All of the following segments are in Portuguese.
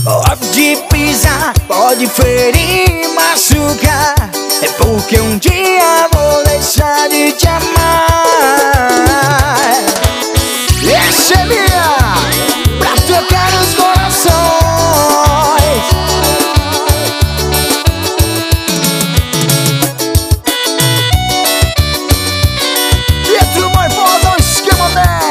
Pode pisar, pode ferir, machucar. É porque um dia vou deixar de te amar. Essa é minha, pra tocar os corações. Pietro Barbosa, o esquema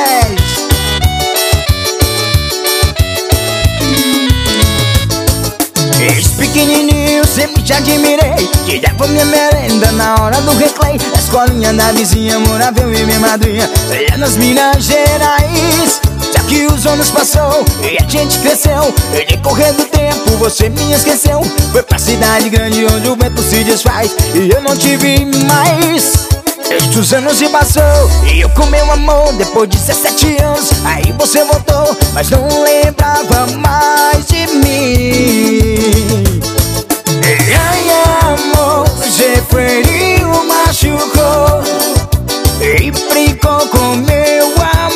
10. Desde pequenininho sempre te admirei. Te dava minha merenda na hora do recreio. Na escolinha da vizinha morava eu e minha madrinha, lá nas Minas Gerais. Já que os anos passou e a gente cresceu, e decorrer do tempo você me esqueceu. Foi pra cidade grande onde o vento se desfaz, e eu não te vi mais. Os anos se passou e eu com meu amor, depois de 17 anos, aí você voltou, mas não lembrava mais de mim. Ai, amor, você feriu, machucou e brincou com meu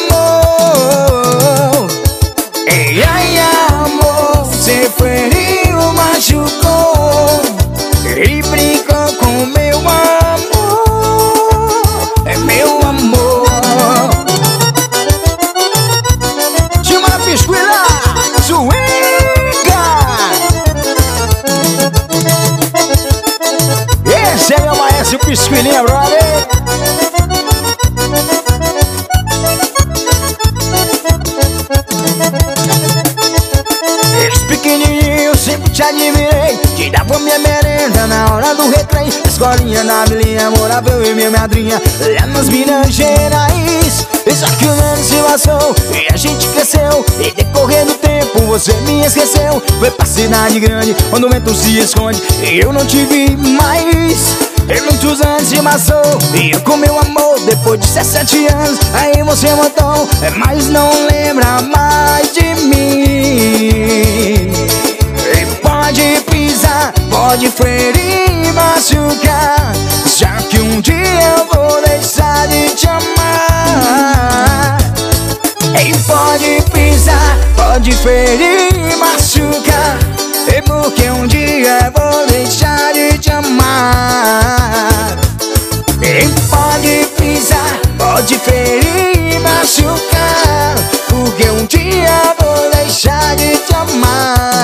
amor. Ai, amor, você feriu, machucou e brincou com meu amor. É meu amor. Chama a pisquila, swinga. Esse é meu maestro Pisquilinha, brother. Desde pequenininho sempre te admirei. Te dava minha merenda na hora do recreio. Na escolinha na vilinha morava eu e minha madrinha, lá nas Minas Gerais. Só que o ano se passou e a gente cresceu, e decorrer do tempo você me esqueceu. Foi pra cidade grande onde o vento se esconde, e eu não te vi mais. E muitos anos se passou e eu com meu amor, depois de 17 anos, aí você voltou, mas não lembra mais de mim. E pode pisar, pode ferir, machucar, já que um dia eu vou deixar de te amar. E pode pisar, pode ferir, machucar, é porque um dia eu vou deixar de te amar. E pode pisar, pode ferir, machucar, porque um dia eu vou deixar de te amar.